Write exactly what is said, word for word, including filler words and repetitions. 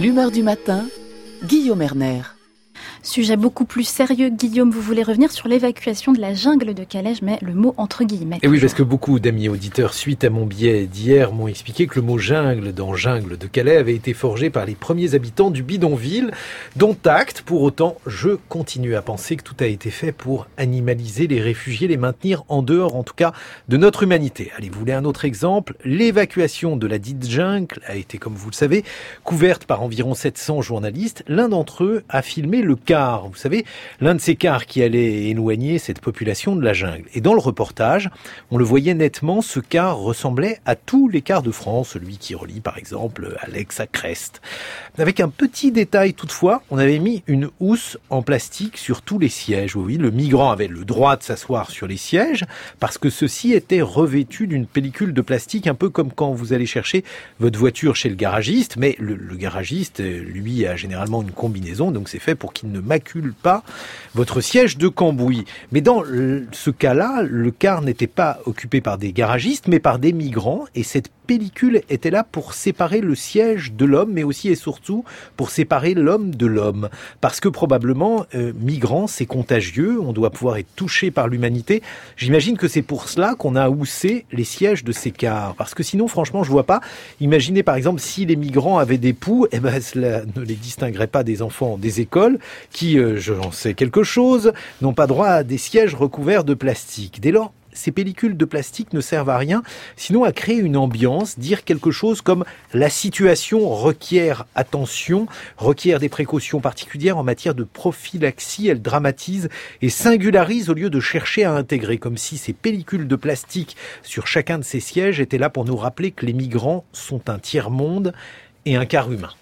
L'humeur du matin, Guillaume Erner. Sujet beaucoup plus sérieux, Guillaume, vous voulez revenir sur l'évacuation de la jungle de Calais, je mets le mot entre guillemets. Et oui, parce que beaucoup d'amis auditeurs, suite à mon billet d'hier, m'ont expliqué que le mot jungle dans jungle de Calais avait été forgé par les premiers habitants du bidonville, dont acte. Pour autant, je continue à penser que tout a été fait pour animaliser les réfugiés, les maintenir en dehors, en tout cas, de notre humanité. Allez, vous voulez un autre exemple? L'évacuation de la dite jungle a été, comme vous le savez, couverte par environ sept cents journalistes. L'un d'entre eux a filmé le car. Vous savez, l'un de ces cars qui allait éloigner cette population de la jungle. Et dans le reportage, on le voyait nettement, ce car ressemblait à tous les cars de France, celui qui relie par exemple Alex à Crest. Avec un petit détail toutefois, on avait mis une housse en plastique sur tous les sièges. Oui, le migrant avait le droit de s'asseoir sur les sièges parce que ceux-ci étaient revêtus d'une pellicule de plastique, un peu comme quand vous allez chercher votre voiture chez le garagiste, mais le, le garagiste, lui, a généralement une combinaison, donc c'est fait pour qu'il ne macule pas votre siège de cambouis. Mais dans ce cas-là, le car n'était pas occupé par des garagistes, mais par des migrants, et cette pellicule était là pour séparer le siège de l'homme, mais aussi et surtout pour séparer l'homme de l'homme. Parce que probablement, euh, migrant, c'est contagieux, on doit pouvoir être touché par l'humanité. J'imagine que c'est pour cela qu'on a houssé les sièges de ces cars. Parce que sinon, franchement, je vois pas. Imaginez par exemple, si les migrants avaient des poux, eh ben, cela ne les distinguerait pas des enfants des écoles, qui, euh, j'en sais quelque chose, n'ont pas droit à des sièges recouverts de plastique. Dès lors, ces pellicules de plastique ne servent à rien, sinon à créer une ambiance, dire quelque chose comme la situation requiert attention, requiert des précautions particulières en matière de prophylaxie, elle dramatise et singularise au lieu de chercher à intégrer, comme si ces pellicules de plastique sur chacun de ces sièges étaient là pour nous rappeler que les migrants sont un tiers-monde et un quart humain.